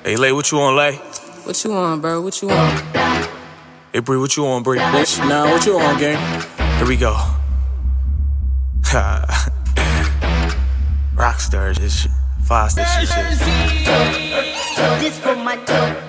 Hey, Lay, what you on, Lay? What you on, bro? What you on? Hey, Bree, what you on, Bree? Bitch, nah, what you on, gang? Here we go. Rockstar, this shit. Foster, shit. This for my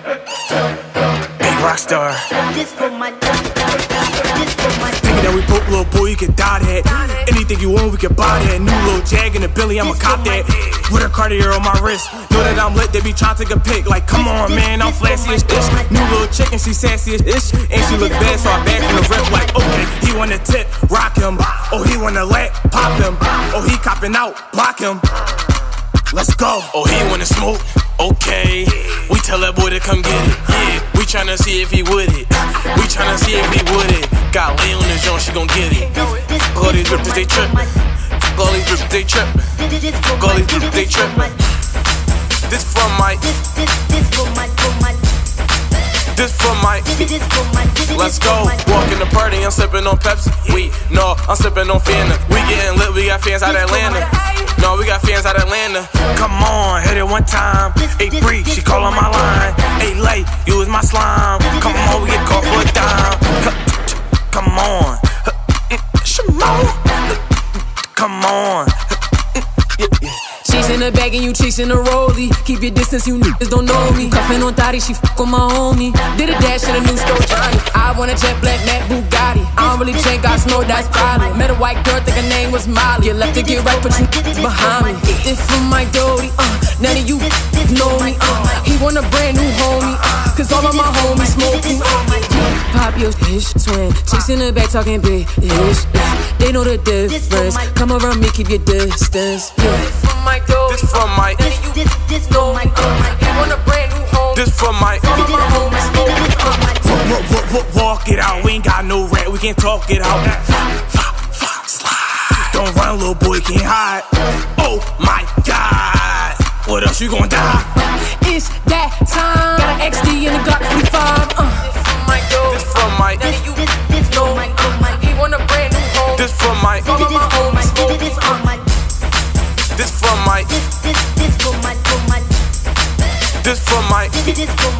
Hey, Rockstar. This for my This for my Thinking that we broke, little boy, you can die that. Anything you want, we can buy that. New little Jag in the Billy, I'ma cop that. With a Cartier on my wrist. Know that I'm lit, they be trying to take a pic. Like, come on, man, I'm flashy as this. New little chicken, she sassy as this. And she look bad, so I back from the rip. Like, okay, he wanna tip, rock him. Oh, he wanna let, pop him. Oh, he copping out, block him. Let's go. Oh, he wanna smoke? Okay. We tell that boy to come get it. Yeah, we tryna see if he with it. We tryna see if he with it. Got Lay on the joint, she gon' get it. All these drips, they trip. All these drips, they trip. All these drips, they trip. This from Mike. This for my This from Mike. Let's go. Walk in the party, I'm sipping on Pepsi. No, I'm sipping on Fanta. We getting lit, we got fans out of Atlanta. No, we got fans out of Atlanta. Come on, hit it one time. Hey, Bree, she call on my line. Hey, Lay, you is my slime. Come on, we get caught for a dime. Come on. Shimon. Come on. Chasing the bag and you chasing the rollie. Keep your distance, you niggas don't know me. Cuffin' on Thotty, she fuck on my homie. Did a dash in a new store, Johnny. I want a jet black Mac Bugatti. I don't really check, I snow, that's probably. Met a white girl, think her name was Molly. You left to get right, but you niggas behind me. This from my Doty, none of you know me, He want a brand new homie, cause all of my homies smoking. Pop your ish twin, chasing the bag, talking big ish. They know the difference. Come around me, keep your distance. This from my Doty, This from Mike. This for my He want a brand new homie. This from Mike. All of my homies smoking. Walk it out, we ain't got no rat, we can't talk it out. Slide. Don't run, little boy, can't hide. Oh my God, what else you gon' die? It's that time. Got an XD in the Glock 45. This from Mike. This for my He want a brand new home. This from Mike. All of my homies smoking. This for my This from Mike. This for my This from Mike. This for